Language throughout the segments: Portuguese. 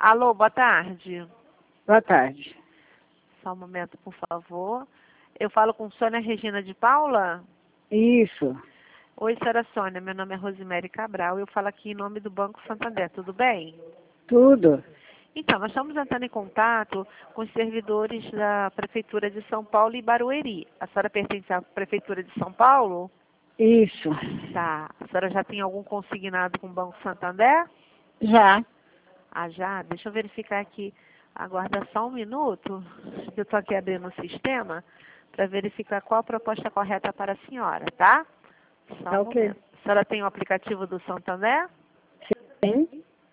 Alô, boa tarde. Boa tarde. Só um momento, por favor. Eu falo com Sônia Regina de Paula? Isso. Oi, senhora Sônia. Meu nome é Rosemary Cabral. Eu falo aqui em nome do Banco Santander. Tudo bem? Tudo. Então, nós estamos entrando em contato com os servidores da Prefeitura de São Paulo e Barueri. A senhora pertence à Prefeitura de São Paulo? Isso. Tá. A senhora já tem algum consignado com o Banco Santander? Já. Ah, já? Deixa eu verificar aqui. Aguarda só um minuto. Eu estou aqui abrindo o sistema para verificar qual a proposta correta para a senhora, tá? Só Tá um ok. momento. A senhora tem o aplicativo do Santander? Sim.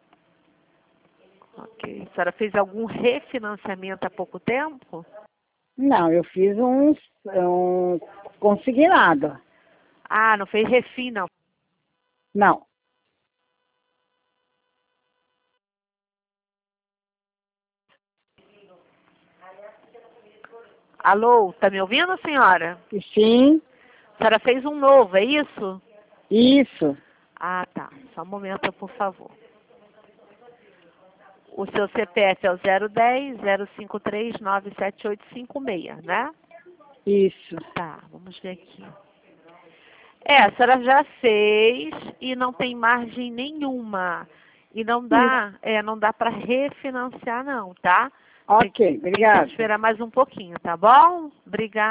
Ok. A senhora fez algum refinanciamento há pouco tempo? Não, eu fiz um consignado. Ah, não fez refin, não. Não. Alô, tá me ouvindo, senhora? Sim. A senhora fez um novo, é isso? Isso. Ah, tá. Só um momento, por favor. O seu CPF é o 010-053-97856, né? Isso. Tá, vamos ver aqui. A senhora já fez e não tem margem nenhuma. E não dá, não dá para refinanciar não, tá? Ok, Tem que obrigada. esperar mais um pouquinho, tá bom? Obrigada.